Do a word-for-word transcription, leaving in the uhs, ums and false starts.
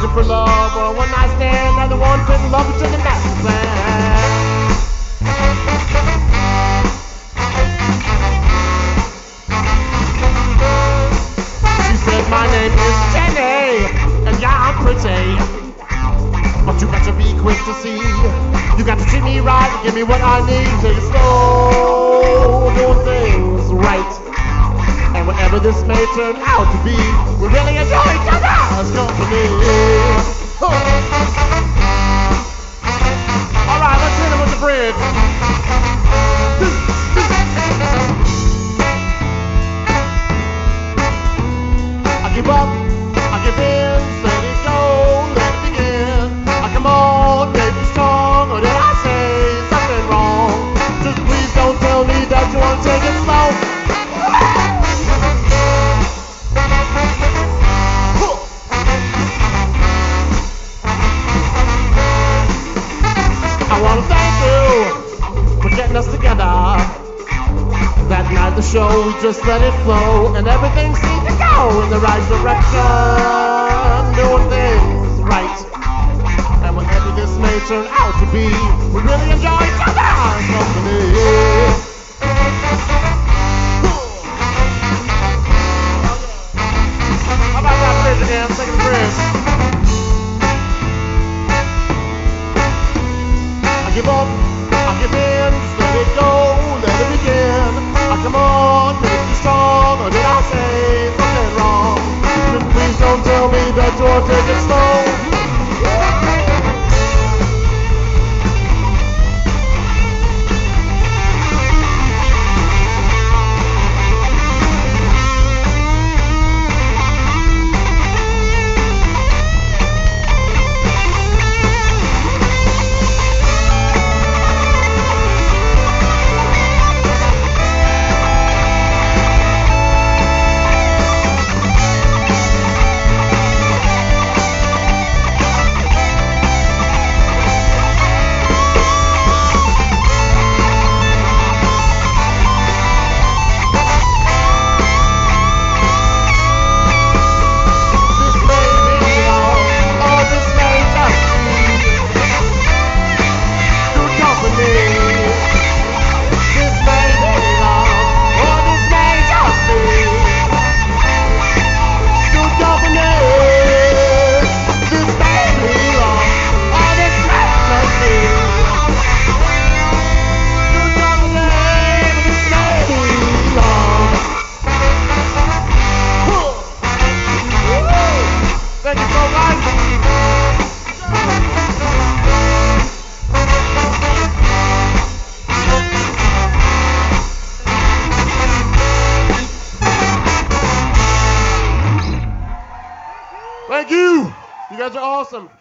looking for love or a one night stand, and the one couldn't love each other, that's the plan. She said my name is Jenny, and yeah, I'm pretty, but you got to be quick to see. You got to treat me right and give me what I need. Take it slow, doing things right. And whatever this may turn out to be, we really enjoy each other's company. Huh. All right, let's hit him with the bridge. I give up, I give in, let it go, let it begin. I come on, baby, strong, or did I say something wrong? Just please don't tell me that you want to take it slow. I want to thank you for getting us together. That night the show, we just let it flow, and everything seemed to go in the right direction, doing things right. And whatever this may turn out to be, we really enjoy each other's company. How about that bridge again? Second bridge. I give up, I give in, just let it go, let it begin. I come on, make you strong, or did I say something wrong? Please don't tell me that you're taking slow. Thank you. You guys are awesome.